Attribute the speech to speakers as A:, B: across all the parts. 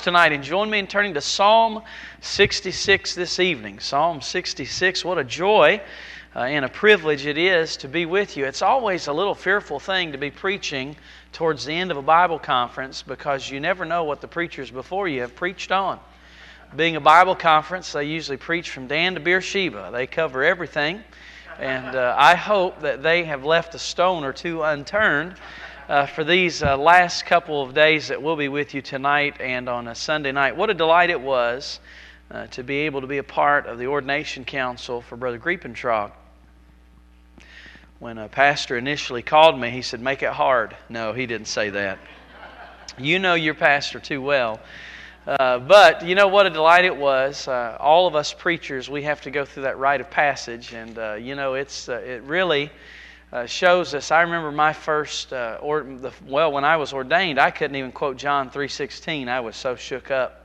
A: tonight and join me in turning to Psalm 66 this evening. Psalm 66, what a joy and a privilege it is to be with you. It's always a little fearful thing to be preaching towards the end of a Bible conference because you never know what the preachers before you have preached on. Being a Bible conference, they usually preach from Dan to Beersheba. They cover everything, and I hope that they have left a stone or two unturned for these last couple of days that we'll be with you tonight and on a Sunday night. What a delight it was to be able to be a part of the ordination council for Brother Griepentrog. When a pastor initially called me, he said, "Make it hard." No, he didn't say that. You know your pastor too well. But you know what a delight it was. All of us preachers, we have to go through that rite of passage, and it really shows us. I remember my first, when I was ordained, I couldn't even quote John 3:16. I was so shook up,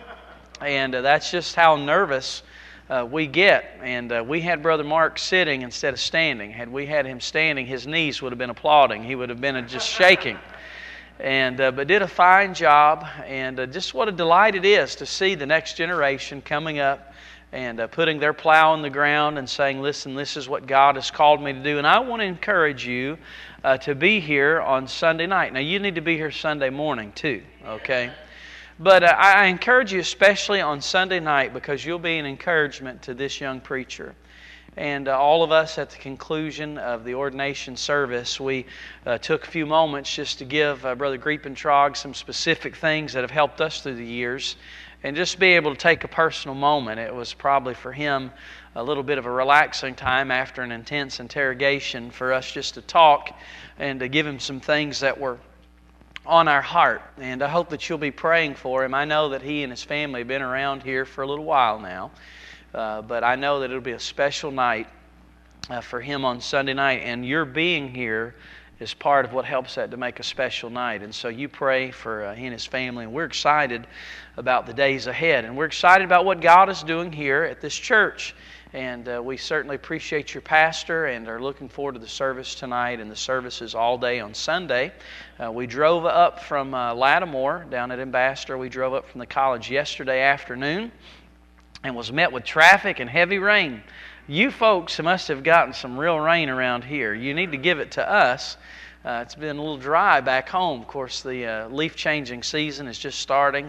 A: and that's just how nervous we get. And we had Brother Mark sitting instead of standing. Had we had him standing, his knees would have been applauding. He would have been just shaking. And but did a fine job, and just what a delight it is to see the next generation coming up and putting their plow in the ground and saying, "Listen, this is what God has called me to do." And I want to encourage you to be here on Sunday night. Now, you need to be here Sunday morning too, okay? But I encourage you especially on Sunday night because you'll be an encouragement to this young preacher. And all of us at the conclusion of the ordination service, we took a few moments just to give Brother Griepentrog some specific things that have helped us through the years and just be able to take a personal moment. It was probably for him a little bit of a relaxing time after an intense interrogation for us just to talk and to give him some things that were on our heart. And I hope that you'll be praying for him. I know that he and his family have been around here for a little while now. But I know that it'll be a special night for him on Sunday night, and your being here is part of what helps that to make a special night. And so you pray for he and his family, and we're excited about the days ahead, and we're excited about what God is doing here at this church. And we certainly appreciate your pastor and are looking forward to the service tonight and the services all day on Sunday. We drove up from Lattimore down at Ambassador. We drove up from the college yesterday afternoon and was met with traffic and heavy rain. You folks must have gotten some real rain around here. You need to give it to us. It's been a little dry back home. Of course, the leaf-changing season is just starting.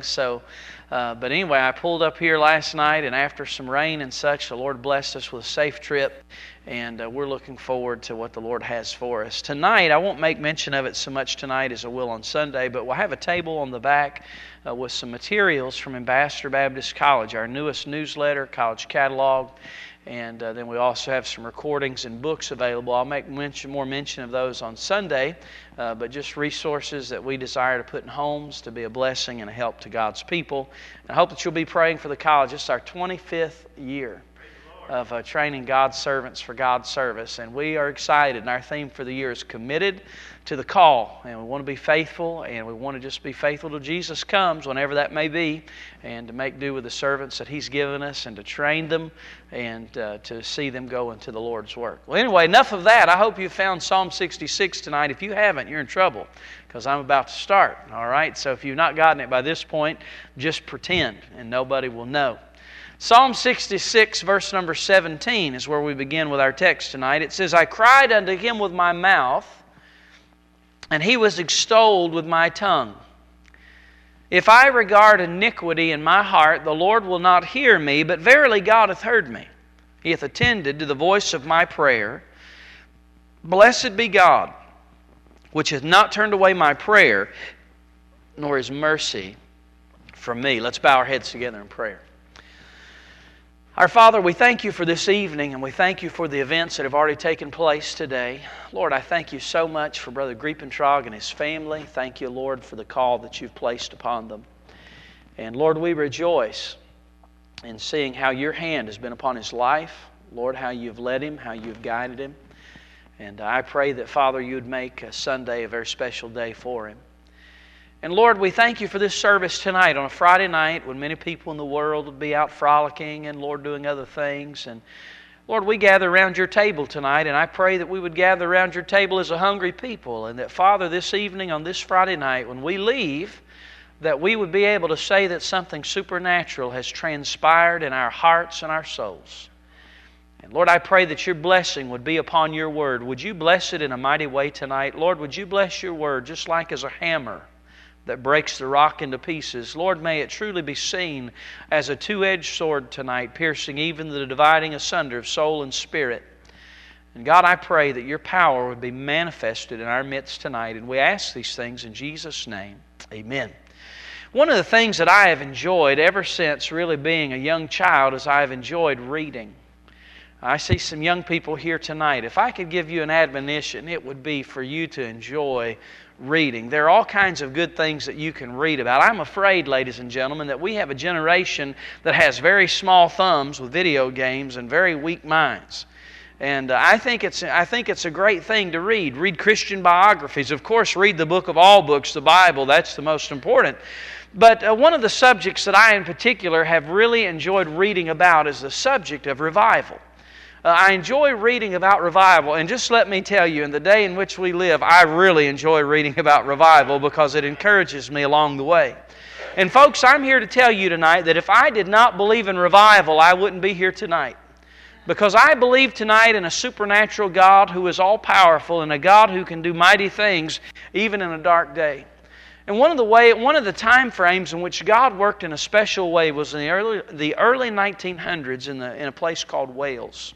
A: But anyway, I pulled up here last night, and after some rain and such, the Lord blessed us with a safe trip, and we're looking forward to what the Lord has for us. Tonight, I won't make mention of it so much tonight as I will on Sunday, but we'll have a table on the back with some materials from Ambassador Baptist College, our newest newsletter, college catalog, and then we also have some recordings and books available. I'll make more mention of those on Sunday, but just resources that we desire to put in homes to be a blessing and a help to God's people. And I hope that you'll be praying for the college. It's our 25th year of training God's servants for God's service, and we are excited. And our theme for the year is committed to the call, and we want to be faithful, and we want to just be faithful till Jesus comes, whenever that may be, and to make do with the servants that He's given us, and to train them, and to see them go into the Lord's work. Well, anyway, enough of that. I hope you found Psalm 66 tonight. If you haven't, you're in trouble, because I'm about to start. All right, so if you've not gotten it by this point, just pretend, and nobody will know. Psalm 66, verse number 17 is where we begin with our text tonight. It says, "I cried unto Him with my mouth, and He was extolled with my tongue. If I regard iniquity in my heart, the Lord will not hear me, but verily God hath heard me. He hath attended to the voice of my prayer. Blessed be God, which hath not turned away my prayer, nor His mercy from me." Let's bow our heads together in prayer. Our Father, we thank You for this evening, and we thank You for the events that have already taken place today. Lord, I thank You so much for Brother Griepentrog and his family. Thank You, Lord, for the call that You've placed upon them. And Lord, we rejoice in seeing how Your hand has been upon his life. Lord, how You've led him, how You've guided him. And I pray that, Father, You would make Sunday a very special day for him. And Lord, we thank You for this service tonight on a Friday night when many people in the world would be out frolicking and, Lord, doing other things. And Lord, we gather around Your table tonight, and I pray that we would gather around Your table as a hungry people, and that, Father, this evening on this Friday night, when we leave, that we would be able to say that something supernatural has transpired in our hearts and our souls. And Lord, I pray that your blessing would be upon your Word. Would you bless it in a mighty way tonight? Lord, would you bless your Word just like as a hammer that breaks the rock into pieces? Lord, may it truly be seen as a two-edged sword tonight, piercing even the dividing asunder of soul and spirit. And God, I pray that your power would be manifested in our midst tonight. And we ask these things in Jesus' name. Amen. One of the things that I have enjoyed ever since really being a young child is I have enjoyed reading. I see some young people here tonight. If I could give you an admonition, it would be for you to enjoy reading. There are all kinds of good things that you can read about. I'm afraid, ladies and gentlemen, that we have a generation that has very small thumbs with video games and very weak minds. And I think it's a great thing to read. Read Christian biographies. Of course, read the book of all books, the Bible. That's the most important. But one of the subjects that I in particular have really enjoyed reading about is the subject of revival. I enjoy reading about revival, and just let me tell you, in the day in which we live, I really enjoy reading about revival because it encourages me along the way. And folks, I'm here to tell you tonight that if I did not believe in revival, I wouldn't be here tonight. Because I believe tonight in a supernatural God who is all-powerful and a God who can do mighty things even in a dark day. And one of the time frames in which God worked in a special way was in the early 1900s in a place called Wales.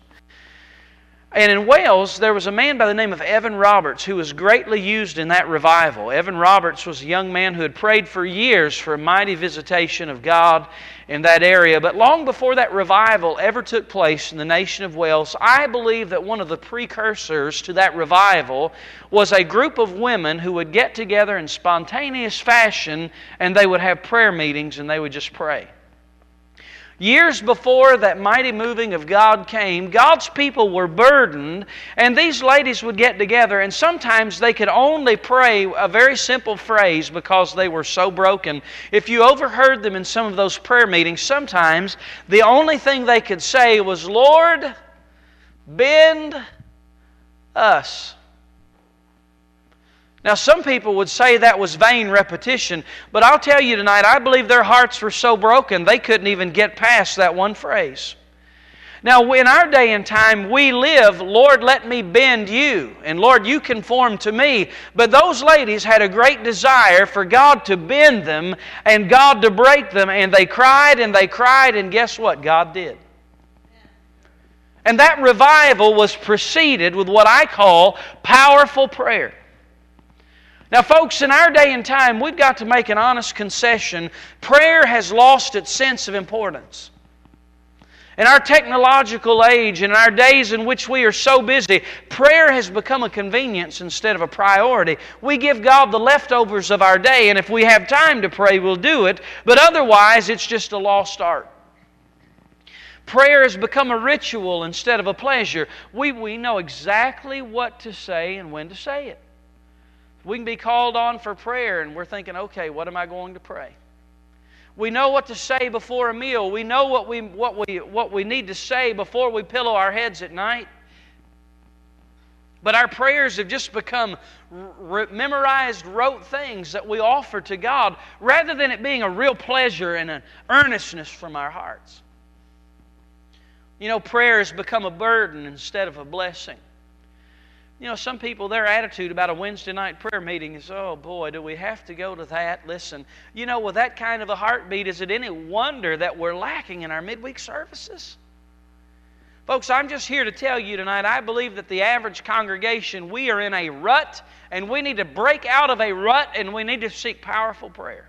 A: And in Wales, there was a man by the name of Evan Roberts who was greatly used in that revival. Evan Roberts was a young man who had prayed for years for a mighty visitation of God in that area. But long before that revival ever took place in the nation of Wales, I believe that one of the precursors to that revival was a group of women who would get together in spontaneous fashion and they would have prayer meetings and they would just pray. Years before that mighty moving of God came, God's people were burdened, and these ladies would get together, and sometimes they could only pray a very simple phrase because they were so broken. If you overheard them in some of those prayer meetings, sometimes the only thing they could say was, "Lord, bend us." Now, some people would say that was vain repetition, but I'll tell you tonight, I believe their hearts were so broken they couldn't even get past that one phrase. Now, in our day and time, we live, "Lord, let me bend you," and "Lord, you conform to me." But those ladies had a great desire for God to bend them and God to break them, and they cried, and guess what? God did. And that revival was preceded with what I call powerful prayer. Now, folks, in our day and time, we've got to make an honest concession. Prayer has lost its sense of importance. In our technological age, in our days in which we are so busy, prayer has become a convenience instead of a priority. We give God the leftovers of our day, and if we have time to pray, we'll do it. But otherwise, it's just a lost art. Prayer has become a ritual instead of a pleasure. We know exactly what to say and when to say it. We can be called on for prayer and we're thinking, okay, what am I going to pray? We know what to say before a meal. We know what we need to say before we pillow our heads at night. But our prayers have just become memorized, rote things that we offer to God rather than it being a real pleasure and an earnestness from our hearts. You know, prayer has become a burden instead of a blessing. You know, some people, their attitude about a Wednesday night prayer meeting is, "Oh boy, do we have to go to that?" Listen, you know, with that kind of a heartbeat, is it any wonder that we're lacking in our midweek services? Folks, I'm just here to tell you tonight, I believe that the average congregation, we are in a rut, and we need to break out of a rut, and we need to seek powerful prayer.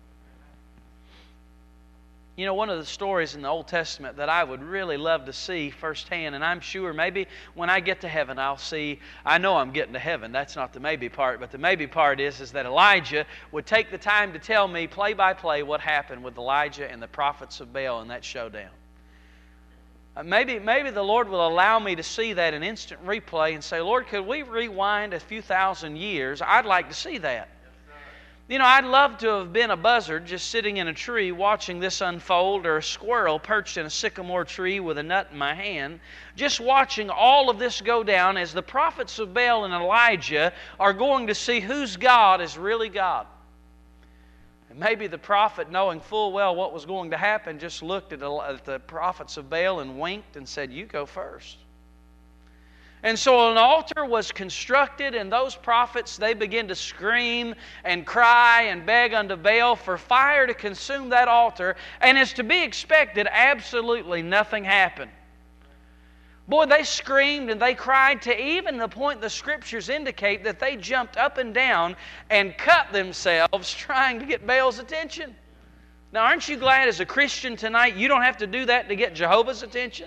A: You know, one of the stories in the Old Testament that I would really love to see firsthand, and I'm sure maybe when I get to heaven I know I'm getting to heaven. That's not the maybe part, but the maybe part is that Elijah would take the time to tell me play by play what happened with Elijah and the prophets of Baal in that showdown. Maybe the Lord will allow me to see that in instant replay and say, "Lord, could we rewind a few thousand years? I'd like to see that." You know, I'd love to have been a buzzard just sitting in a tree watching this unfold, or a squirrel perched in a sycamore tree with a nut in my hand, just watching all of this go down as the prophets of Baal and Elijah are going to see whose God is really God. And maybe the prophet, knowing full well what was going to happen, just looked at the prophets of Baal and winked and said, "You go first." And so an altar was constructed, and those prophets, they began to scream and cry and beg unto Baal for fire to consume that altar. And as to be expected, absolutely nothing happened. Boy, they screamed and they cried to even the point the Scriptures indicate that they jumped up and down and cut themselves trying to get Baal's attention. Now, aren't you glad as a Christian tonight you don't have to do that to get Jehovah's attention?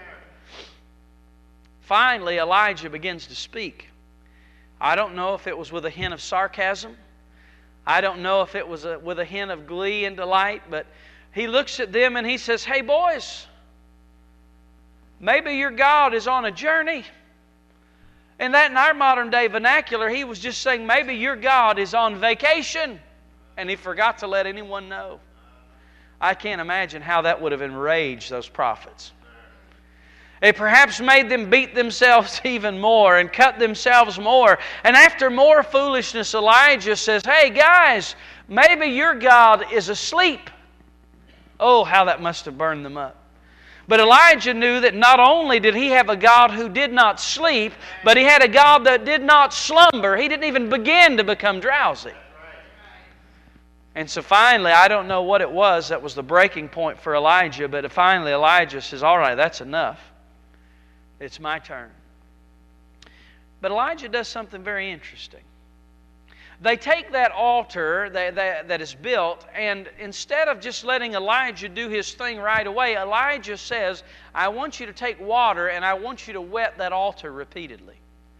A: Finally, Elijah begins to speak. I don't know if it was with a hint of sarcasm. I don't know if it was with a hint of glee and delight, but he looks at them and he says, "Hey boys, maybe your God is on a journey." And that in our modern day vernacular, he was just saying, maybe your God is on vacation. And he forgot to let anyone know. I can't imagine how that would have enraged those prophets. It perhaps made them beat themselves even more and cut themselves more. And after more foolishness, Elijah says, "Hey guys, maybe your God is asleep." Oh, how that must have burned them up. But Elijah knew that not only did he have a God who did not sleep, but he had a God that did not slumber. He didn't even begin to become drowsy. And so finally, I don't know what it was that was the breaking point for Elijah, but finally Elijah says, "All right, that's enough. It's my turn." But Elijah does something very interesting. They take that altar that is built, and instead of just letting Elijah do his thing right away, Elijah says, "I want you to take water and I want you to wet that altar repeatedly."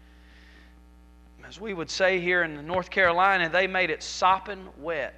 A: As we would say here in North Carolina, they made it sopping wet.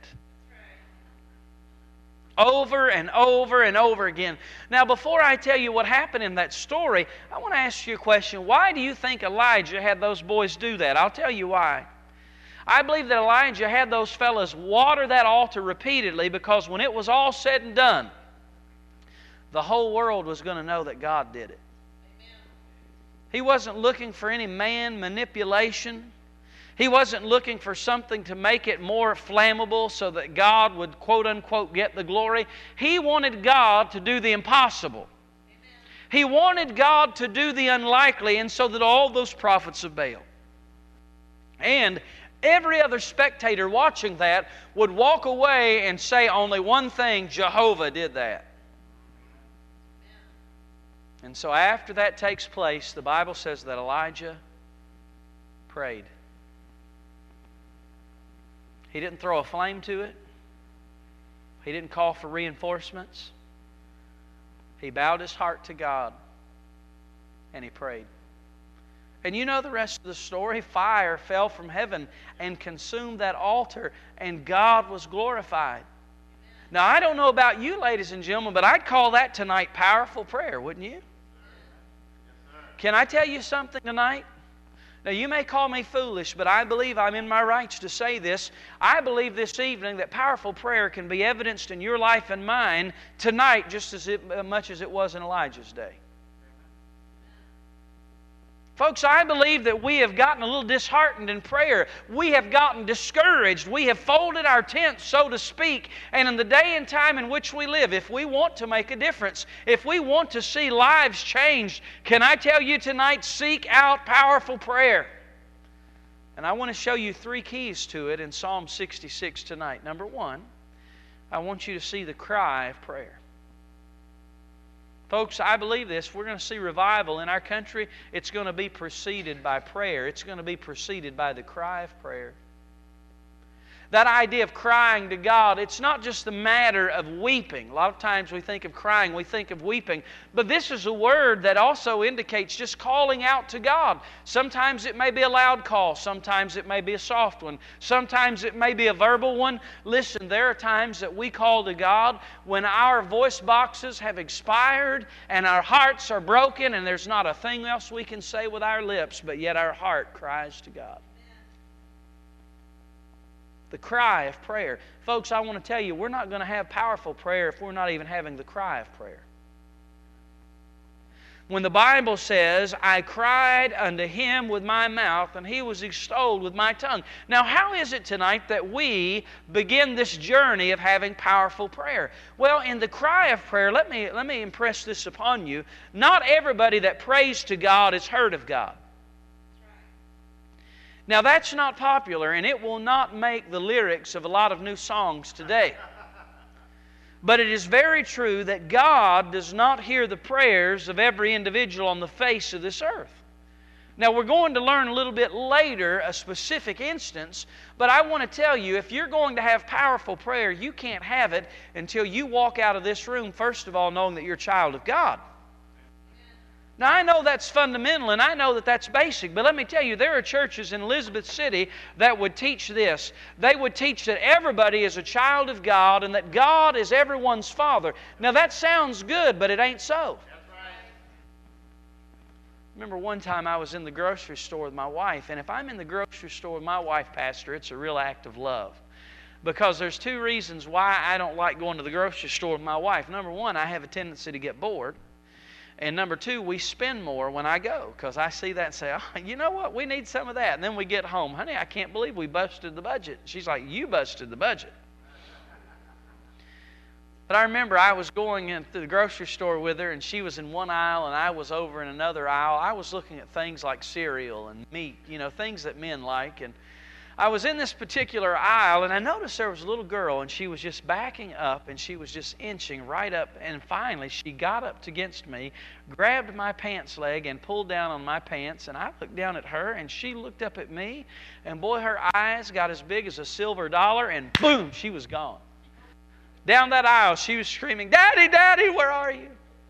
A: Over and over and over again. Now, before I tell you what happened in that story, I want to ask you a question. Why do you think Elijah had those boys do that? I'll tell you why. I believe that Elijah had those fellas water that altar repeatedly because when it was all said and done, the whole world was going to know that God did it. He wasn't looking for any man manipulation. He wasn't looking for something to make it more flammable so that God would, quote unquote, get the glory. He wanted God to do the impossible. Amen. He wanted God to do the unlikely, and so that all those prophets of Baal and every other spectator watching that would walk away and say only one thing: Jehovah did that. And so after that takes place, the Bible says that Elijah prayed. He didn't throw a flame to it. He didn't call for reinforcements. He bowed his heart to God and he prayed. And you know the rest of the story. Fire fell from heaven and consumed that altar, and God was glorified. Now, I don't know about you, ladies and gentlemen, but I'd call that tonight powerful prayer, wouldn't you? Can I tell you something tonight? Now, you may call me foolish, but I believe I'm in my rights to say this. I believe this evening that powerful prayer can be evidenced in your life and mine tonight just as much as it was in Elijah's day. Folks, I believe that we have gotten a little disheartened in prayer. We have gotten discouraged. We have folded our tents, so to speak. And in the day and time in which we live, if we want to make a difference, if we want to see lives changed, can I tell you tonight, seek out powerful prayer. And I want to show you 3 keys to it in Psalm 66 tonight. Number 1, I want you to see the cry of prayer. Folks, I believe this. We're going to see revival in our country. It's going to be preceded by prayer. It's going to be preceded by the cry of prayer. That idea of crying to God, it's not just the matter of weeping. A lot of times we think of crying, we think of weeping. But this is a word that also indicates just calling out to God. Sometimes it may be a loud call. Sometimes it may be a soft one. Sometimes it may be a verbal one. Listen, there are times that we call to God when our voice boxes have expired and our hearts are broken and there's not a thing else we can say with our lips, but yet our heart cries to God. The cry of prayer. Folks, I want to tell you, we're not going to have powerful prayer if we're not even having the cry of prayer. When the Bible says, I cried unto Him with my mouth, and He was extolled with my tongue. Now, how is it tonight that we begin this journey of having powerful prayer? Well, in the cry of prayer, let me impress this upon you. Not everybody that prays to God is heard of God. Now, that's not popular, and it will not make the lyrics of a lot of new songs today. But it is very true that God does not hear the prayers of every individual on the face of this earth. Now, we're going to learn a little bit later a specific instance, but I want to tell you, if you're going to have powerful prayer, you can't have it until you walk out of this room, first of all, knowing that you're a child of God. Now, I know that's fundamental, and I know that that's basic, but let me tell you, there are churches in Elizabeth City that would teach this. They would teach that everybody is a child of God and that God is everyone's Father. Now, that sounds good, but it ain't so. That's right. Remember one time I was in the grocery store with my wife, and if I'm in the grocery store with my wife, Pastor, it's a real act of love. Because there's two reasons why I don't like going to the grocery store with my wife. Number one, I have a tendency to get bored. And number two, we spend more when I go, because I see that and say, oh, you know what, we need some of that. And then we get home, honey, I can't believe we busted the budget. She's like, you busted the budget. But I remember I was going into the grocery store with her, and she was in one aisle and I was over in another aisle. I was looking at things like cereal and meat, things that men like. And I was in this particular aisle, and I noticed there was a little girl, and she was just backing up, and she was just inching right up. And finally, she got up against me, grabbed my pants leg, and pulled down on my pants. And I looked down at her, and she looked up at me. And boy, her eyes got as big as a silver dollar, and boom, she was gone. Down that aisle, she was screaming, Daddy, Daddy, where are you?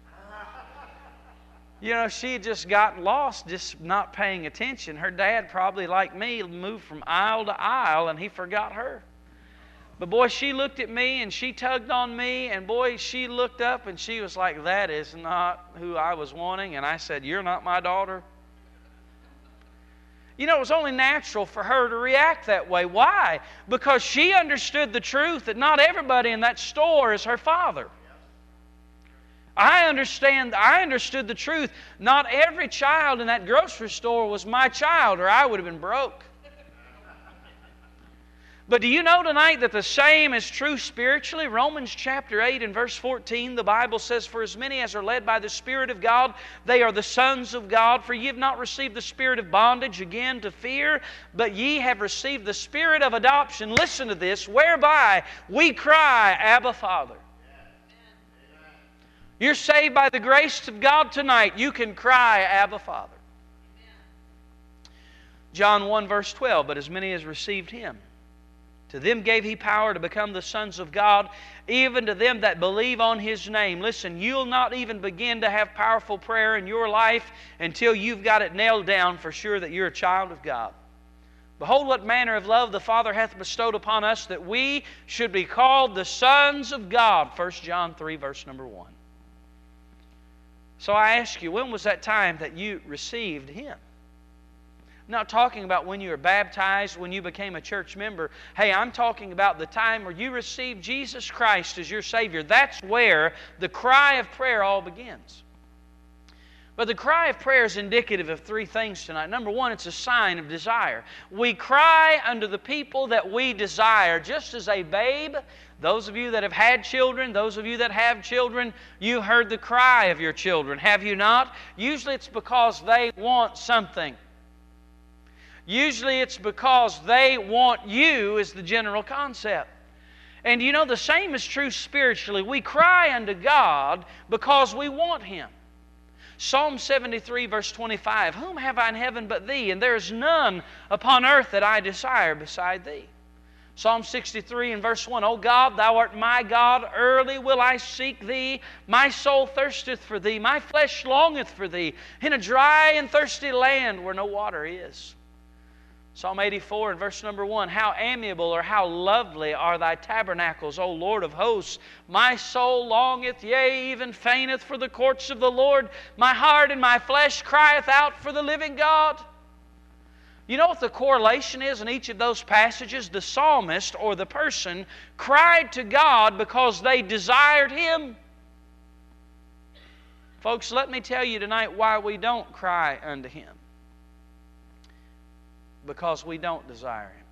A: She had just gotten lost, just not paying attention. Her dad, probably like me, moved from aisle to aisle, and he forgot her. But boy, she looked at me, and she tugged on me, and boy, she looked up, and she was like, that is not who I was wanting. And I said, you're not my daughter. It was only natural for her to react that way. Why? Because she understood the truth that not everybody in that store is her father. I understood the truth. Not every child in that grocery store was my child, or I would have been broke. But do you know tonight that the same is true spiritually? Romans chapter 8 and verse 14, the Bible says, for as many as are led by the Spirit of God, they are the sons of God. For ye have not received the spirit of bondage again to fear, but ye have received the spirit of adoption. Listen to this, whereby we cry, Abba, Father. You're saved by the grace of God tonight. You can cry, Abba, Father. John 1 verse 12, but as many as received Him, to them gave He power to become the sons of God, even to them that believe on His name. Listen, you'll not even begin to have powerful prayer in your life until you've got it nailed down for sure that you're a child of God. Behold, what manner of love the Father hath bestowed upon us, that we should be called the sons of God. 1 John 3 verse number 1. So I ask you, when was that time that you received Him? I'm not talking about when you were baptized, when you became a church member. Hey, I'm talking about the time where you received Jesus Christ as your Savior. That's where the cry of prayer all begins. But the cry of prayer is indicative of three things tonight. Number one, it's a sign of desire. We cry unto the people that we desire, just as a babe. Those of you that have had children, those of you that have children, you heard the cry of your children, have you not? Usually it's because they want something. Usually it's because they want you, is the general concept. And the same is true spiritually. We cry unto God because we want Him. Psalm 73 verse 25, whom have I in heaven but Thee? And there is none upon earth that I desire beside Thee. Psalm 63 and verse 1, O God, Thou art my God, early will I seek Thee. My soul thirsteth for Thee, my flesh longeth for Thee, in a dry and thirsty land where no water is. Psalm 84 and verse number 1, how amiable or how lovely are Thy tabernacles, O Lord of hosts. My soul longeth, yea, even fainteth for the courts of the Lord. My heart and my flesh crieth out for the living God. You know what the correlation is in each of those passages? The psalmist or the person cried to God because they desired Him. Folks, let me tell you tonight why we don't cry unto Him. Because we don't desire Him.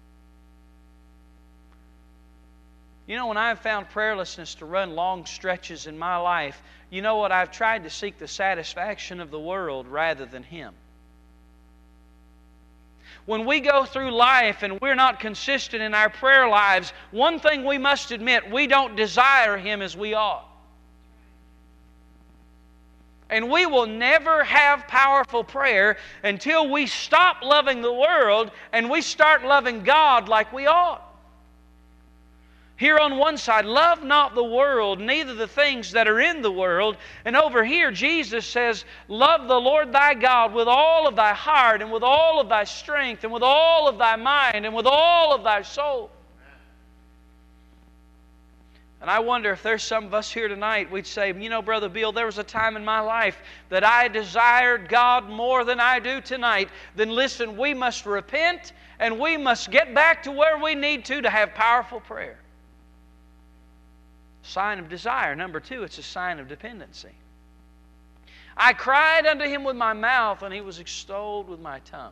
A: You know, when I've found prayerlessness to run long stretches in my life, you know what? I've tried to seek the satisfaction of the world rather than Him. When we go through life and we're not consistent in our prayer lives, one thing we must admit, we don't desire Him as we ought. And we will never have powerful prayer until we stop loving the world and we start loving God like we ought. Here on one side, love not the world, neither the things that are in the world. And over here, Jesus says, love the Lord thy God with all of thy heart, and with all of thy strength, and with all of thy mind, and with all of thy soul. And I wonder if there's some of us here tonight, we'd say, you know, Brother Bill, there was a time in my life that I desired God more than I do tonight. Then listen, we must repent, and we must get back to where we need to have powerful prayer. Sign of desire. Number 2, it's a sign of dependency. I cried unto Him with my mouth, and He was extolled with my tongue.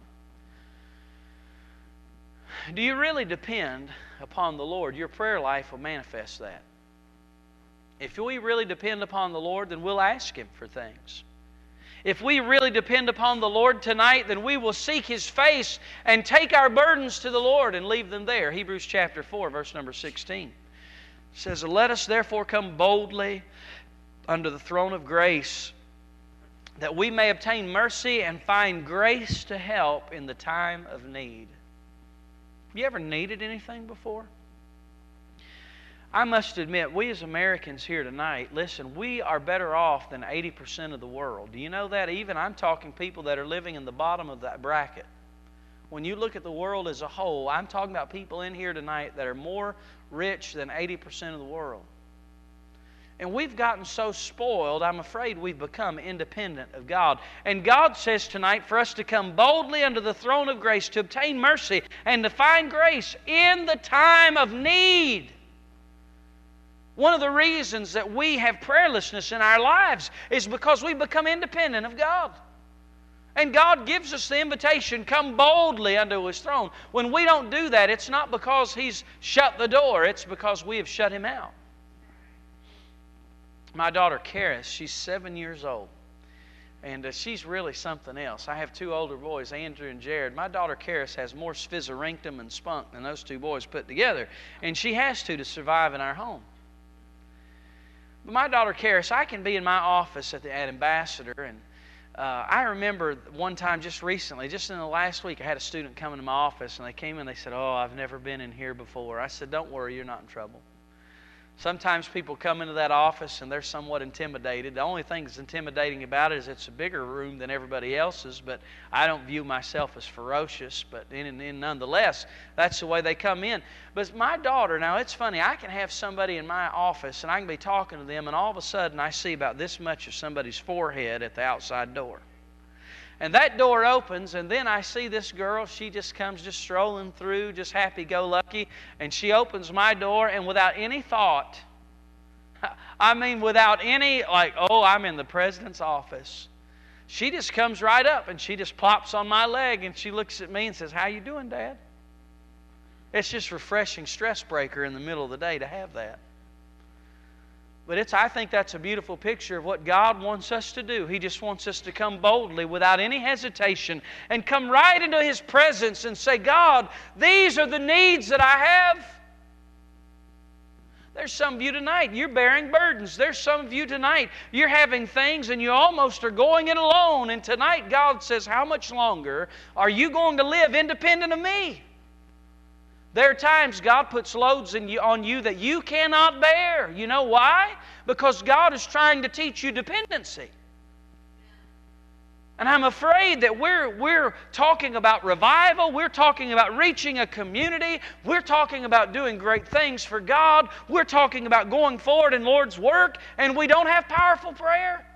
A: Do you really depend upon the Lord? Your prayer life will manifest that. If we really depend upon the Lord, then we'll ask Him for things. If we really depend upon the Lord tonight, then we will seek His face and take our burdens to the Lord and leave them there. Hebrews chapter 4, verse number 16. It says, let us therefore come boldly unto the throne of grace, that we may obtain mercy and find grace to help in the time of need. You ever needed anything before? I must admit, we as Americans here tonight, listen, we are better off than 80% of the world. Do you know that? Even I'm talking people that are living in the bottom of that bracket. When you look at the world as a whole, I'm talking about people in here tonight that are more rich than 80% of the world. And we've gotten so spoiled, I'm afraid we've become independent of God. And God says tonight for us to come boldly unto the throne of grace to obtain mercy and to find grace in the time of need. One of the reasons that we have prayerlessness in our lives is because we become independent of God. And God gives us the invitation, come boldly unto His throne. When we don't do that, it's not because He's shut the door, it's because we have shut Him out. My daughter, Karis, she's 7 years old. And she's really something else. I have 2 older boys, Andrew and Jared. My daughter, Karis, has more sphizorinctum and spunk than those 2 boys put together. And she has to survive in our home. But my daughter, Karis, I can be in my office at Ambassador, and I remember one time just recently, just in the last week, I had a student come into my office, and they came in and they said, oh, I've never been in here before. I said, don't worry, you're not in trouble. Sometimes people come into that office and they're somewhat intimidated. The only thing that's intimidating about it is it's a bigger room than everybody else's, but I don't view myself as ferocious, but nonetheless, that's the way they come in. But my daughter, now it's funny, I can have somebody in my office and I can be talking to them and all of a sudden I see about this much of somebody's forehead at the outside door. And that door opens, and then I see this girl. She just comes just strolling through, just happy-go-lucky. And she opens my door, and without any thought, I mean without any, like, oh, I'm in the president's office. She just comes right up, and she just plops on my leg, and she looks at me and says, how you doing, Dad? It's just refreshing stress breaker in the middle of the day to have that. But I think that's a beautiful picture of what God wants us to do. He just wants us to come boldly without any hesitation and come right into His presence and say, God, these are the needs that I have. There's some of you tonight, you're bearing burdens. There's some of you tonight, you're having things and you almost are going it alone. And tonight God says, how much longer are you going to live independent of me? There are times God puts loads on you that you cannot bear. You know why? Because God is trying to teach you dependency. And I'm afraid that we're talking about revival. We're talking about reaching a community. We're talking about doing great things for God. We're talking about going forward in Lord's work, and we don't have powerful prayer.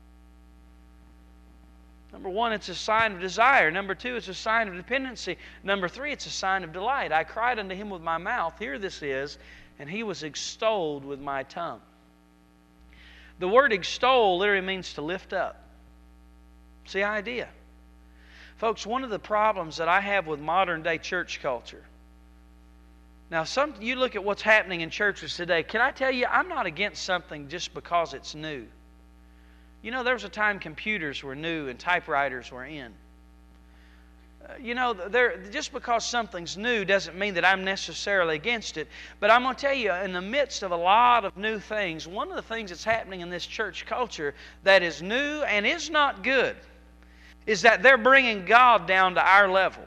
A: Number 1, it's a sign of desire. Number 2, it's a sign of dependency. Number 3, it's a sign of delight. I cried unto Him with my mouth. Here this is, and He was extolled with my tongue. The word extol literally means to lift up. It's the idea. Folks, one of the problems that I have with modern day church culture. Now, you look at what's happening in churches today. Can I tell you, I'm not against something just because it's new. You know, there was a time computers were new and typewriters were in. Just because something's new doesn't mean that I'm necessarily against it. But I'm going to tell you, in the midst of a lot of new things, one of the things that's happening in this church culture that is new and is not good is that they're bringing God down to our level.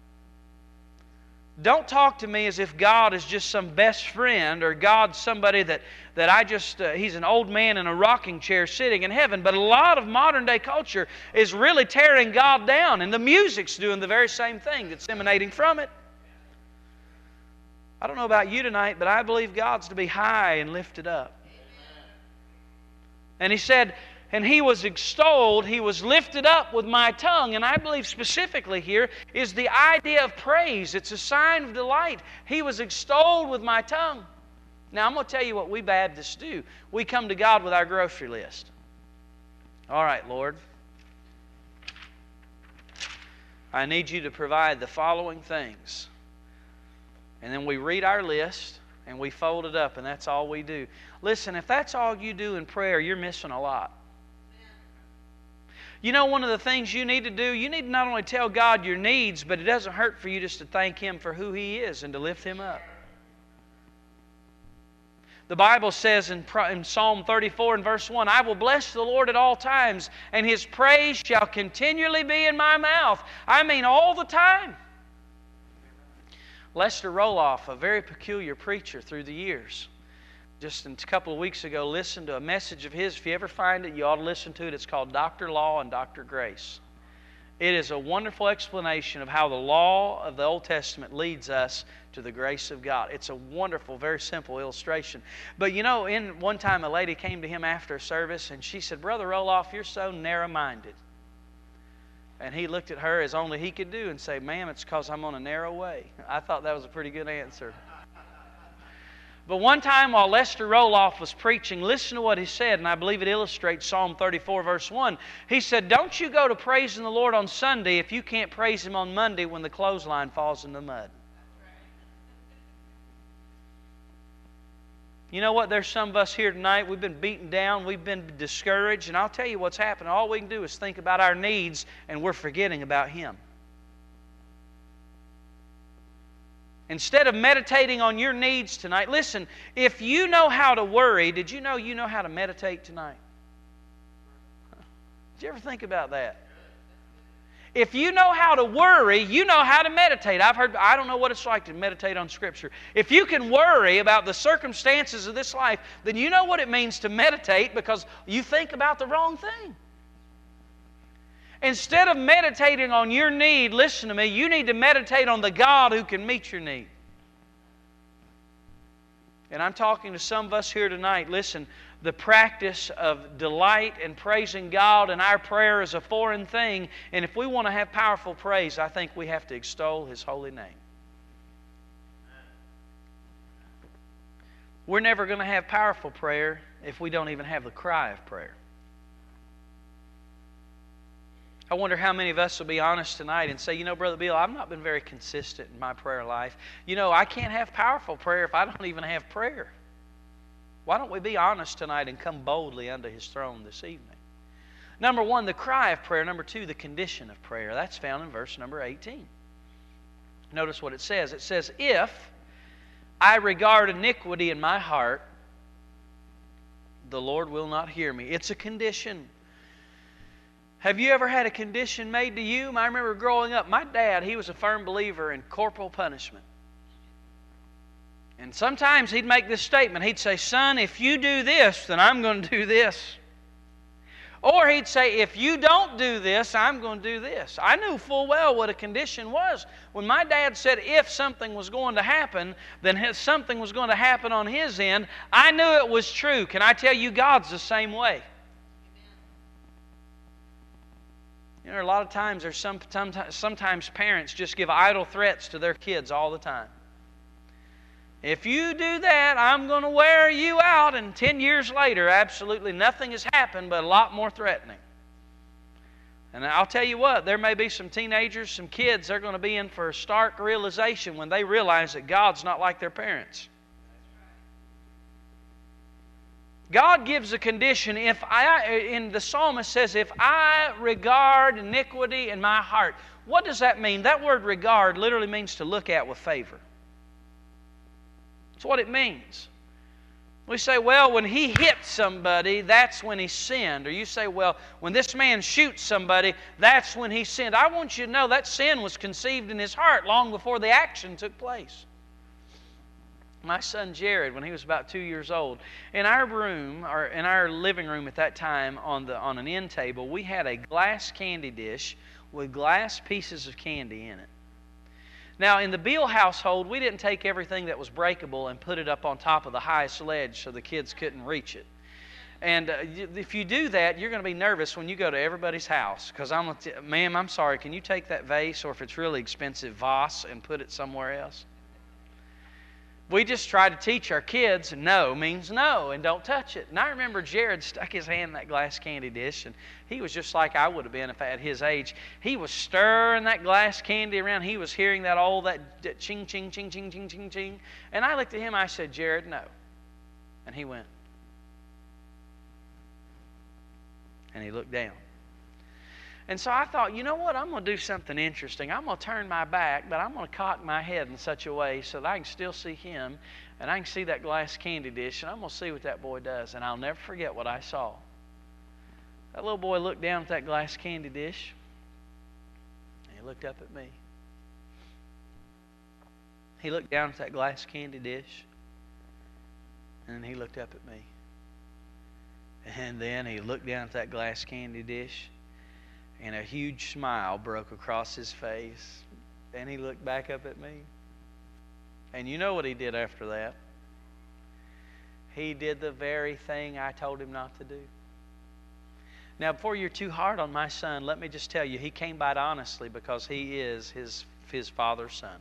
A: Don't talk to me as if God is just some best friend or God's somebody that He's an old man in a rocking chair sitting in heaven. But a lot of modern day culture is really tearing God down, and the music's doing the very same thing that's emanating from it. I don't know about you tonight, but I believe God's to be high and lifted up. And He said, and He was extolled, He was lifted up with my tongue. And I believe specifically here is the idea of praise. It's a sign of delight. He was extolled with my tongue. Now I'm going to tell you what we Baptists do. We come to God with our grocery list. All right, Lord, I need You to provide the following things. And then we read our list and we fold it up, and that's all we do. Listen, if that's all you do in prayer, you're missing a lot. You know, one of the things you need to do, you need to not only tell God your needs, but it doesn't hurt for you just to thank Him for who He is and to lift Him up. The Bible says in Psalm 34 and verse 1, I will bless the Lord at all times, and His praise shall continually be in my mouth. I mean all the time. Lester Roloff, a very peculiar preacher through the years, just a couple of weeks ago, listened to a message of his. If you ever find it, you ought to listen to it. It's called Dr. Law and Dr. Grace. It is a wonderful explanation of how the law of the Old Testament leads us to the grace of God. It's a wonderful, very simple illustration. But you know, one time a lady came to him after a service and she said, Brother Roloff, you're so narrow-minded. And he looked at her as only he could do and say, Ma'am, it's because I'm on a narrow way. I thought that was a pretty good answer. But one time while Lester Roloff was preaching, listen to what he said, and I believe it illustrates Psalm 34, verse 1. He said, don't you go to praising the Lord on Sunday if you can't praise Him on Monday when the clothesline falls in the mud. You know what? There's some of us here tonight, we've been beaten down, we've been discouraged, and I'll tell you what's happening. All we can do is think about our needs, and we're forgetting about Him. Instead of meditating on your needs tonight, listen, if you know how to worry, did you know how to meditate tonight? Did you ever think about that? If you know how to worry, you know how to meditate. I don't know what it's like to meditate on Scripture. If you can worry about the circumstances of this life, then you know what it means to meditate because you think about the wrong thing. Instead of meditating on your need, listen to me, you need to meditate on the God who can meet your need. And I'm talking to some of us here tonight. Listen, the practice of delight and praising God and our prayer is a foreign thing. And if we want to have powerful praise, I think we have to extol His holy name. We're never going to have powerful prayer if we don't even have the cry of prayer. I wonder how many of us will be honest tonight and say, you know, Brother Bill, I've not been very consistent in my prayer life. You know, I can't have powerful prayer if I don't even have prayer. Why don't we be honest tonight and come boldly unto His throne this evening? Number one, the cry of prayer. Number two, the condition of prayer. That's found in verse number 18. Notice what it says. It says, if I regard iniquity in my heart, the Lord will not hear me. It's a condition. Have you ever had a condition made to you? I remember growing up, my dad, he was a firm believer in corporal punishment. And sometimes he'd make this statement. He'd say, son, if you do this, then I'm going to do this. Or he'd say, if you don't do this, I'm going to do this. I knew full well what a condition was. When my dad said if something was going to happen, then something was going to happen on his end, I knew it was true. Can I tell you, God's the same way. You know, a lot of times there's sometimes parents just give idle threats to their kids all the time. If you do that, I'm going to wear you out. And 10 years later, absolutely nothing has happened but a lot more threatening. And I'll tell you what, there may be some teenagers, some kids, they're going to be in for a stark realization when they realize that God's not like their parents. God gives a condition. In the psalmist says, if I regard iniquity in my heart. What does that mean? That word regard literally means to look at with favor. That's what it means. We say, well, when he hit somebody, that's when he sinned. Or you say, well, when this man shoots somebody, that's when he sinned. I want you to know that sin was conceived in his heart long before the action took place. My son Jared, when he was about 2 years old, in our room, or in our living room at that time, on an end table, we had a glass candy dish with glass pieces of candy in it. Now, in the Beal household, we didn't take everything that was breakable and put it up on top of the highest ledge so the kids couldn't reach it. And if you do that, you're going to be nervous when you go to everybody's house. Because I'm going to ma'am, I'm sorry, can you take that vase, or if it's really expensive, vase, and put it somewhere else? We just try to teach our kids no means no and don't touch it. And I remember Jared stuck his hand in that glass candy dish, and he was just like I would have been if I had his age. He was stirring that glass candy around. He was hearing that ching, ching, ching, ching, ching, ching, ching. And I looked at him, I said, Jared, no. And he went. And he looked down. And so I thought, you know what, I'm going to do something interesting. I'm going to turn my back, but I'm going to cock my head in such a way so that I can still see him, and I can see that glass candy dish, and I'm going to see what that boy does. And I'll never forget what I saw. That little boy looked down at that glass candy dish, and he looked up at me. He looked down at that glass candy dish, and then he looked up at me. And then he looked down at that glass candy dish, and a huge smile broke across his face. And he looked back up at me. And you know what he did after that? He did the very thing I told him not to do. Now, before you're too hard on my son, let me just tell you, he came by it honestly because he is his father's son.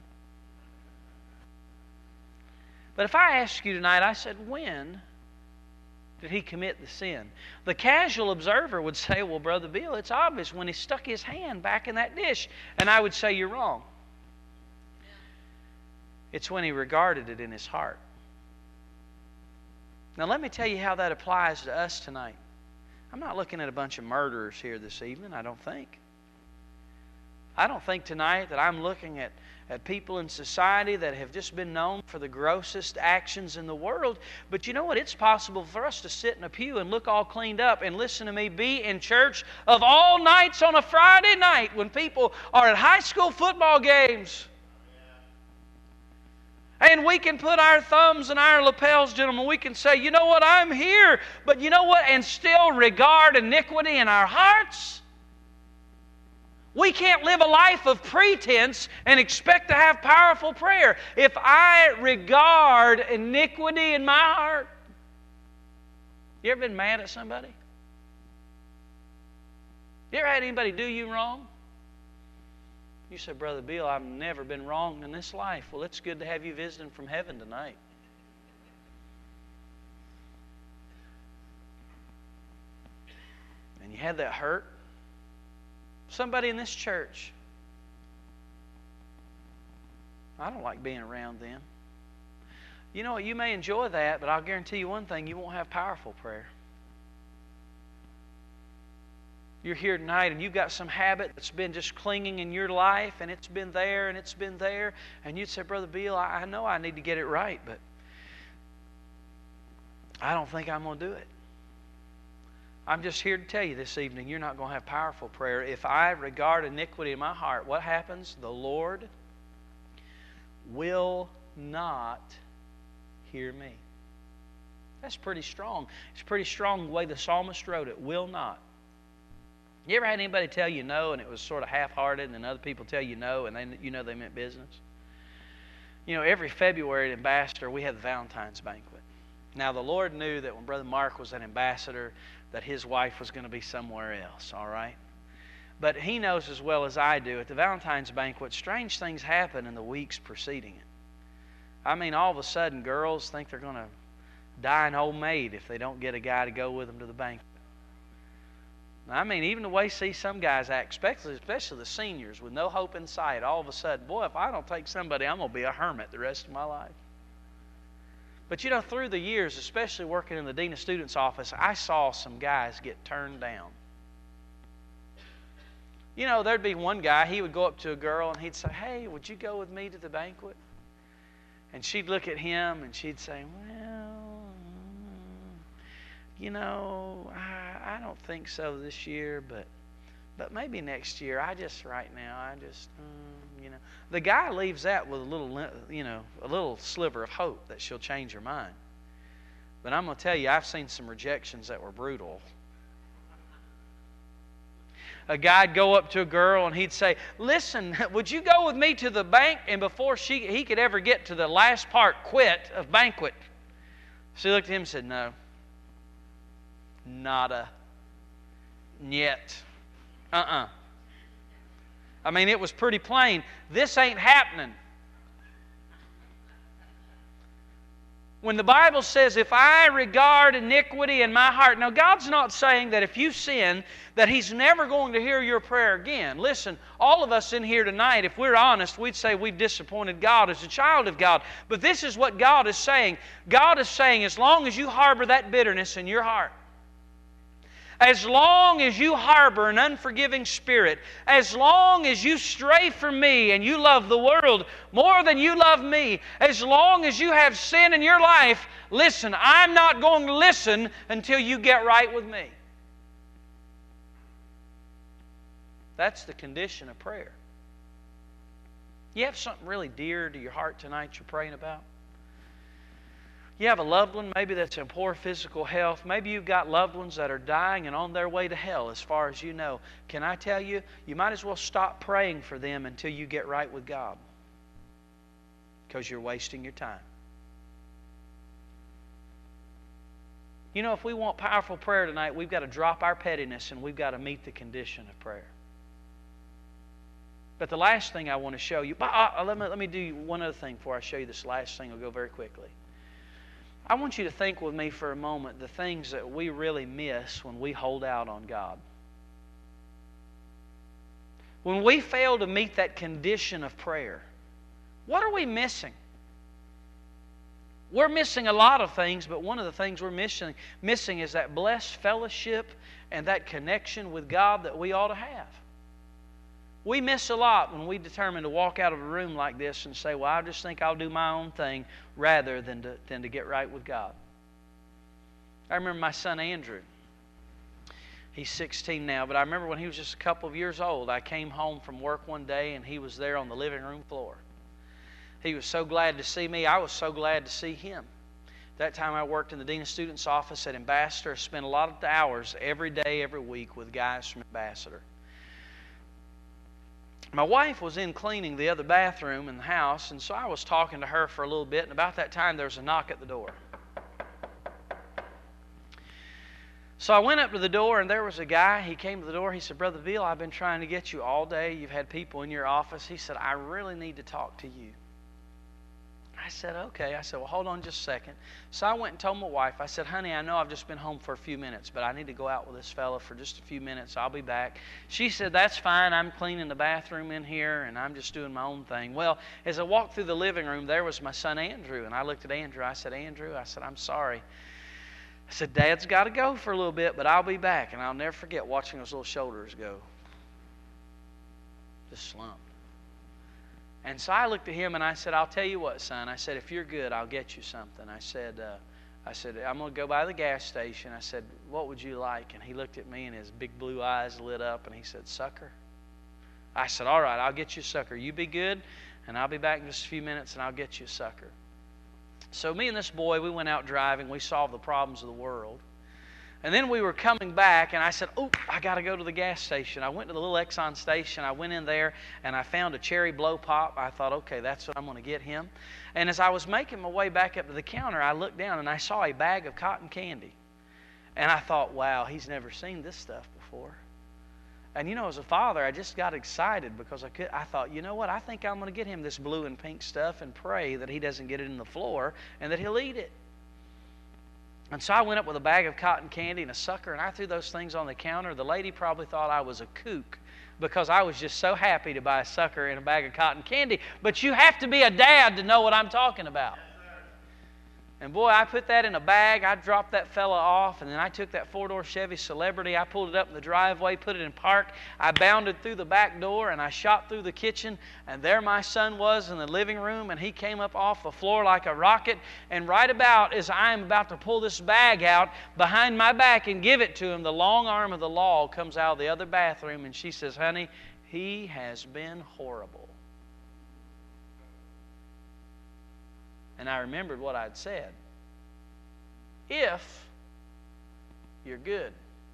A: But if I ask you tonight, I said, when did he commit the sin? The casual observer would say, well, Brother Bill, it's obvious when he stuck his hand back in that dish. And I would say, you're wrong. It's when he regarded it in his heart. Now, let me tell you how that applies to us tonight. I'm not looking at a bunch of murderers here this evening, I don't think. I don't think tonight that I'm looking at people in society that have just been known for the grossest actions in the world. But you know what? It's possible for us to sit in a pew and look all cleaned up and listen to me be in church of all nights on a Friday night when people are at high school football games. And we can put our thumbs in our lapels, gentlemen. We can say, you know what? I'm here. But you know what? And still regard iniquity in our hearts. We can't live a life of pretense and expect to have powerful prayer. If I regard iniquity in my heart. You ever been mad at somebody? You ever had anybody do you wrong? You said, Brother Bill, I've never been wrong in this life. Well, it's good to have you visiting from heaven tonight. And you had that hurt. Somebody in this church, I don't like being around them. You know what? You may enjoy that, but I'll guarantee you one thing, you won't have powerful prayer. You're here tonight and you've got some habit that's been just clinging in your life, and it's been there and it's been there, and you'd say, Brother Bill, I know I need to get it right, but I don't think I'm going to do it. I'm just here to tell you this evening, you're not going to have powerful prayer. If I regard iniquity in my heart, what happens? The Lord will not hear me. That's pretty strong. It's pretty strong the way the psalmist wrote it. Will not. You ever had anybody tell you no and it was sort of half-hearted, and then other people tell you no and you know they meant business? You know, every February at Ambassador we had the Valentine's banquet. Now, the Lord knew that when Brother Mark was an ambassador that his wife was going to be somewhere else, all right? But He knows as well as I do, at the Valentine's banquet, strange things happen in the weeks preceding it. I mean, all of a sudden, girls think they're going to die an old maid if they don't get a guy to go with them to the banquet. I mean, even the way you see some guys act, especially the seniors with no hope in sight, all of a sudden, boy, if I don't take somebody, I'm going to be a hermit the rest of my life. But you know, through the years, especially working in the Dean of Students office, I saw some guys get turned down. You know, there'd be one guy, he would go up to a girl and he'd say, "Hey, would you go with me to the banquet?" And she'd look at him and she'd say, "Well, you know, I don't think so this year, but maybe next year. Right now, you know." The guy leaves that with a little sliver of hope that she'll change her mind. But I'm going to tell you, I've seen some rejections that were brutal. A guy'd go up to a girl and he'd say, "Listen, would you go with me to the bank?" And before he could ever get to the last part, quit of banquet, she looked at him and said, "No. Nada. Niet. I mean, it was pretty plain. This ain't happening. When the Bible says, "If I regard iniquity in my heart," now God's not saying that if you sin, that He's never going to hear your prayer again. Listen, all of us in here tonight, if we're honest, we'd say we've disappointed God as a child of God. But this is what God is saying. God is saying, as long as you harbor that bitterness in your heart, as long as you harbor an unforgiving spirit, as long as you stray from me and you love the world more than you love me, as long as you have sin in your life, listen, I'm not going to listen until you get right with me. That's the condition of prayer. You have something really dear to your heart tonight you're praying about? You have a loved one maybe that's in poor physical health. Maybe you've got loved ones that are dying and on their way to hell as far as you know. Can I tell you, you might as well stop praying for them until you get right with God, because you're wasting your time. You know, if we want powerful prayer tonight, we've got to drop our pettiness and we've got to meet the condition of prayer. But the last thing I want to show you, let me do one other thing before I show you this last thing. I'll go very quickly. I want you to think with me for a moment the things that we really miss when we hold out on God. When we fail to meet that condition of prayer, what are we missing? We're missing a lot of things, but one of the things we're missing is that blessed fellowship and that connection with God that we ought to have. We miss a lot when we determine to walk out of a room like this and say, "Well, I just think I'll do my own thing," rather than to get right with God. I remember my son Andrew. He's 16 now, but I remember when he was just a couple of years old, I came home from work one day and he was there on the living room floor. He was so glad to see me. I was so glad to see him. That time I worked in the Dean of Students office at Ambassador. I spent a lot of hours every day, every week with guys from Ambassador. My wife was in cleaning the other bathroom in the house, and so I was talking to her for a little bit, and about that time there was a knock at the door. So I went up to the door, and there was a guy. He came to the door. He said, "Brother Veal, I've been trying to get you all day. You've had people in your office." He said, "I really need to talk to you." I said, "Okay." I said, "Well, hold on just a second." So I went and told my wife. I said, "Honey, I know I've just been home for a few minutes, but I need to go out with this fella for just a few minutes. I'll be back." She said, "That's fine. I'm cleaning the bathroom in here, and I'm just doing my own thing." Well, as I walked through the living room, there was my son Andrew, and I looked at Andrew. I said, "Andrew," I said, "I'm sorry." I said, "Dad's got to go for a little bit, but I'll be back." And I'll never forget watching those little shoulders go. Just slump. And so I looked at him and I said, "I'll tell you what, son." I said, "If you're good, I'll get you something." I said, "I'm going to go by the gas station." I said, "What would you like?" And he looked at me and his big blue eyes lit up and he said, "Sucker." I said, "All right, I'll get you a sucker. You be good, and I'll be back in just a few minutes and I'll get you a sucker." So me and this boy, we went out driving. We solved the problems of the world. And then we were coming back, and I said, "Oh, I got to go to the gas station." I went to the little Exxon station. I went in there, and I found a cherry blow pop. I thought, okay, that's what I'm going to get him. And as I was making my way back up to the counter, I looked down, and I saw a bag of cotton candy. And I thought, wow, he's never seen this stuff before. And you know, as a father, I just got excited because I thought, you know what, I think I'm going to get him this blue and pink stuff and pray that he doesn't get it in the floor and that he'll eat it. And so I went up with a bag of cotton candy and a sucker, and I threw those things on the counter. The lady probably thought I was a kook because I was just so happy to buy a sucker and a bag of cotton candy. But you have to be a dad to know what I'm talking about. And boy, I put that in a bag. I dropped that fella off, and then I took that four-door Chevy Celebrity. I pulled it up in the driveway, put it in park. I bounded through the back door, and I shot through the kitchen, and there my son was in the living room, and he came up off the floor like a rocket. And right about as I am about to pull this bag out behind my back and give it to him, the long arm of the law comes out of the other bathroom, and she says, "Honey, he has been horrible." And I remembered what I'd said. If you're good.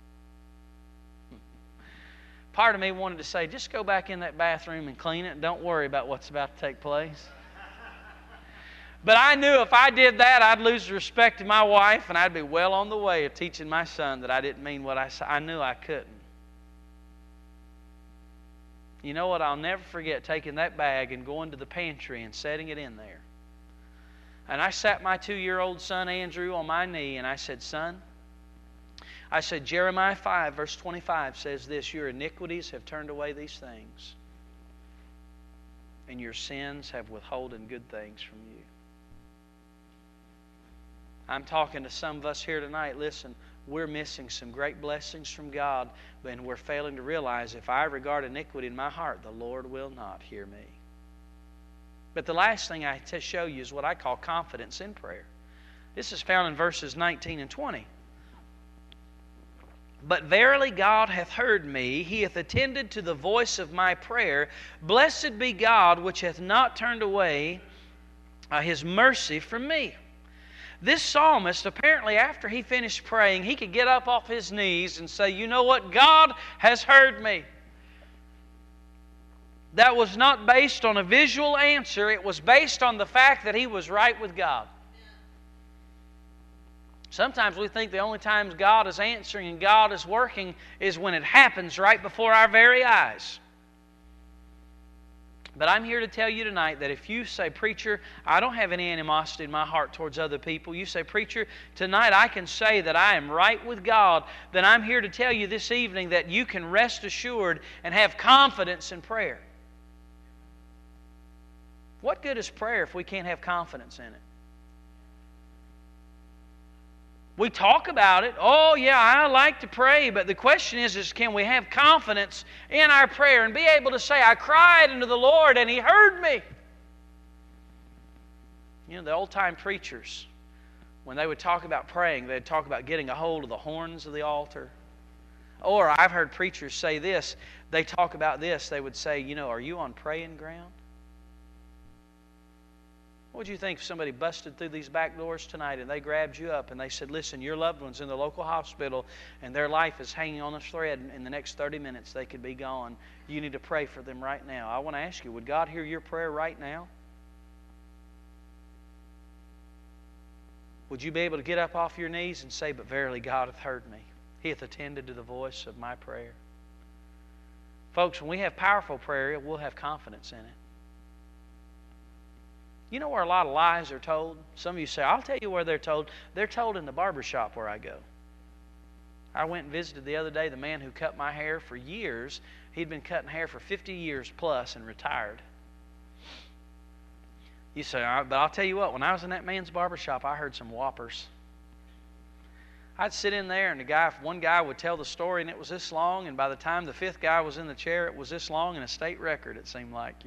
A: Part of me wanted to say, just go back in that bathroom and clean it. Don't worry about what's about to take place. But I knew if I did that, I'd lose the respect of my wife, and I'd be well on the way of teaching my son that I didn't mean what I said. I knew I couldn't. You know what? I'll never forget taking that bag and going to the pantry and setting it in there. And I sat my 2-year-old son, Andrew, on my knee, and I said, "Son," I said, Jeremiah 5, verse 25 says this, "Your iniquities have turned away these things, and your sins have withholden good things from you." I'm talking to some of us here tonight. Listen, we're missing some great blessings from God, and we're failing to realize if I regard iniquity in my heart, the Lord will not hear me. But the last thing I show you is what I call confidence in prayer. This is found in verses 19 and 20. "But verily God hath heard me, He hath attended to the voice of my prayer. Blessed be God, which hath not turned away His mercy from me." This psalmist, apparently after he finished praying, he could get up off his knees and say, "You know what? God has heard me." That was not based on a visual answer. It was based on the fact that he was right with God. Sometimes we think the only times God is answering and God is working is when it happens right before our very eyes. But I'm here to tell you tonight that if you say, "Preacher, I don't have any animosity in my heart towards other people," you say, "Preacher, tonight I can say that I am right with God," then I'm here to tell you this evening that you can rest assured and have confidence in prayer. What good is prayer if we can't have confidence in it? We talk about it. Oh, yeah, I like to pray. But the question is can we have confidence in our prayer and be able to say, "I cried unto the Lord and He heard me"? You know, the old-time preachers, when they would talk about praying, they'd talk about getting a hold of the horns of the altar. Or I've heard preachers say this. They talk about this. They would say, "Are you on praying ground?" What would you think if somebody busted through these back doors tonight and they grabbed you up and they said, "Listen, your loved one's in the local hospital and their life is hanging on a thread, and in the next 30 minutes they could be gone. You need to pray for them right now." I want to ask you, would God hear your prayer right now? Would you be able to get up off your knees and say, "But verily God hath heard me. He hath attended to the voice of my prayer"? Folks, when we have powerful prayer, we'll have confidence in it. You know where a lot of lies are told? Some of you say, "I'll tell you where they're told." They're told in the barber shop where I go. I went and visited the other day the man who cut my hair for years. He'd been cutting hair for 50 years plus and retired. You say, "But I'll tell you what, when I was in that man's barber shop, I heard some whoppers." I'd sit in there and one guy would tell the story and it was this long, and by the time the fifth guy was in the chair, it was this long and a state record, it seemed like,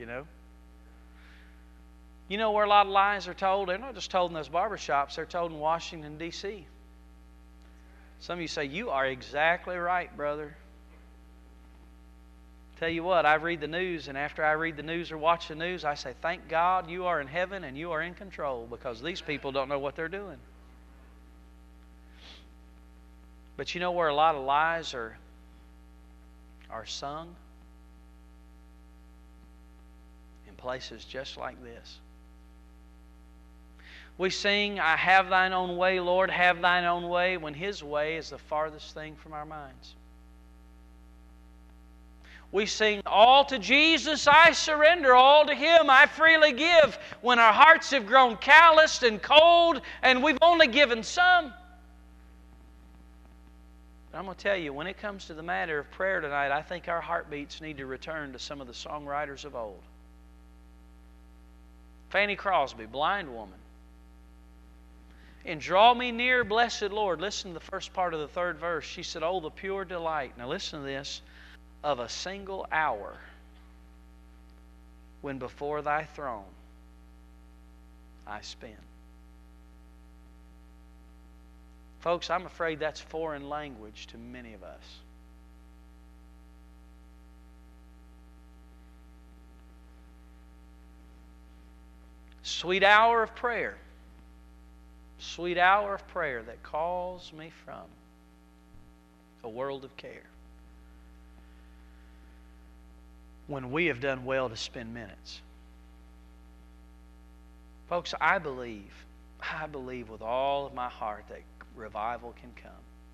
A: You know where a lot of lies are told? They're not just told in those barber shops. They're told in Washington, D.C. Some of you say, "You are exactly right, brother." Tell you what, I read the news, and after I read the news or watch the news, I say, "Thank God you are in heaven and you are in control," because these people don't know what they're doing. But you know where a lot of lies are sung? In places just like this. We sing, "I have thine own way, Lord, have thine own way," when His way is the farthest thing from our minds. We sing, all to Jesus I surrender, all to Him I freely give, when our hearts have grown calloused and cold and we've only given some. But I'm going to tell you, when it comes to the matter of prayer tonight, I think our heartbeats need to return to some of the songwriters of old. Fanny Crosby, blind woman. And draw me near, blessed Lord. Listen to the first part of the third verse. She said, oh, the pure delight. Now listen to this. Of a single hour when before Thy throne I spend. Folks, I'm afraid that's foreign language to many of us. Sweet hour of prayer. Sweet hour of prayer that calls me from a world of care. When we have done well to spend minutes. Folks, I believe with all of my heart that revival can come.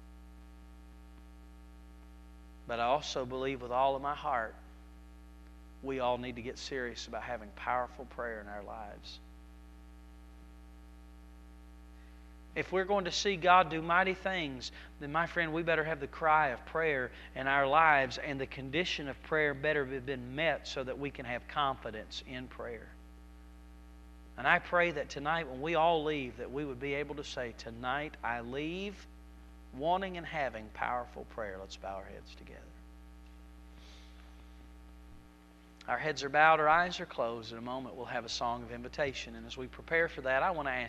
A: But I also believe with all of my heart we all need to get serious about having powerful prayer in our lives. If we're going to see God do mighty things, then my friend, we better have the cry of prayer in our lives, and the condition of prayer better have been met so that we can have confidence in prayer. And I pray that tonight when we all leave, that we would be able to say, tonight I leave wanting and having powerful prayer. Let's bow our heads together. Our heads are bowed, our eyes are closed. In a moment we'll have a song of invitation. And as we prepare for that, I want to ask